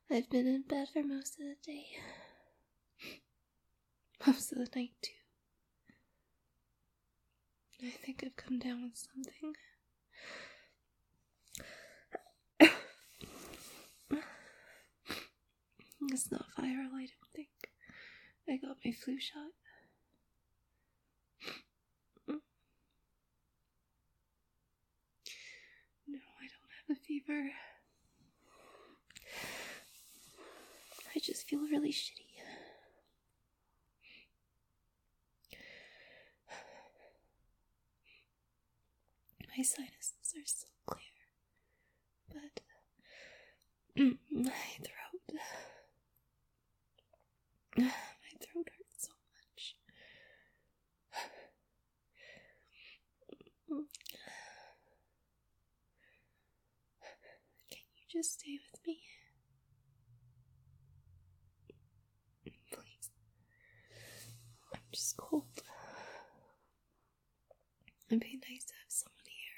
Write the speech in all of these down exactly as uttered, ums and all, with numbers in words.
I've been in bed for most of the day. Most of the night, too. I think I've come down with something. It's not viral, I don't think. I got my flu shot. No, I don't have a fever. I just feel really shitty. My sinuses are still clear, but my throat, my throat hurts so much. Can you just stay with me? Please. I'm just cold. It'd be nice to have someone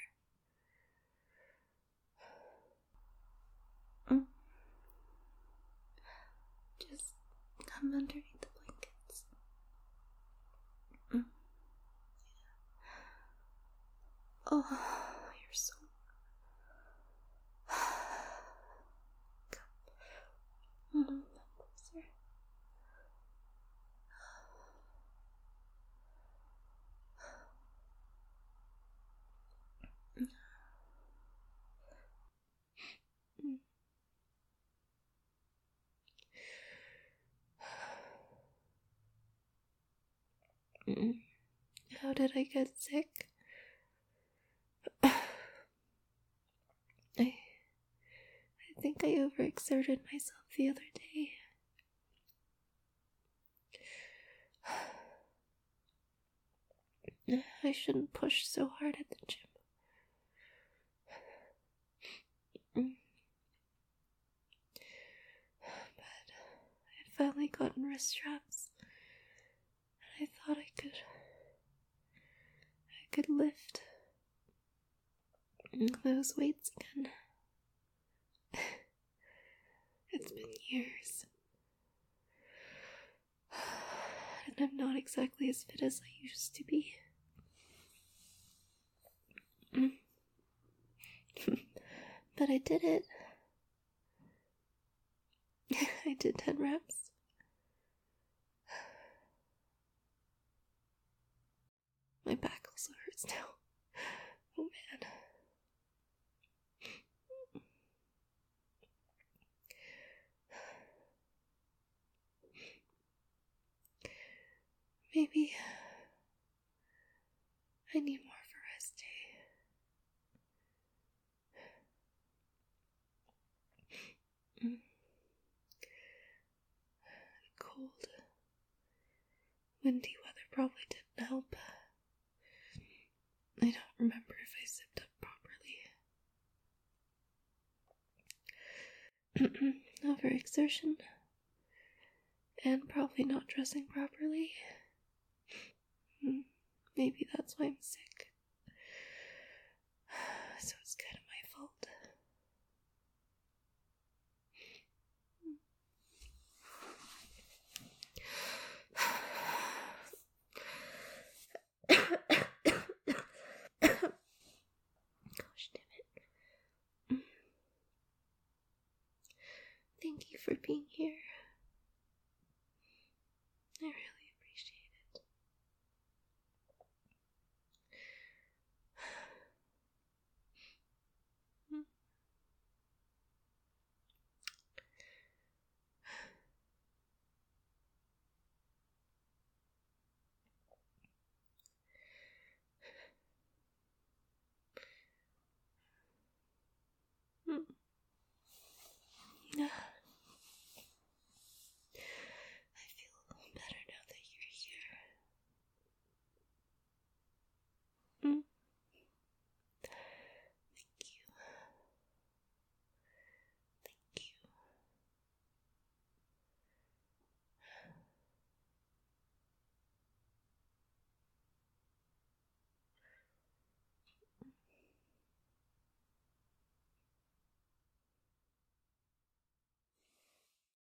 here. Mm. Just come underneath the blankets. Mm. Oh, you're so... Come. Mm, closer. Mm. How did I get sick? I I think I overexerted myself the other day. I shouldn't push so hard at the gym. But I'd finally gotten wrist straps, and I thought I could I could lift those weights again. It's been years, and I'm not exactly as fit as I used to be. But I did it. I did ten reps. My back also hurts now. Oh man. Maybe I need more of a rest day. Mm. Cold, windy weather probably didn't help. I don't remember if I zipped up properly. Overexertion. And probably not dressing properly. Maybe that's why I'm sick. So it's kind of my fault. Gosh damn it. Thank you for being here. I really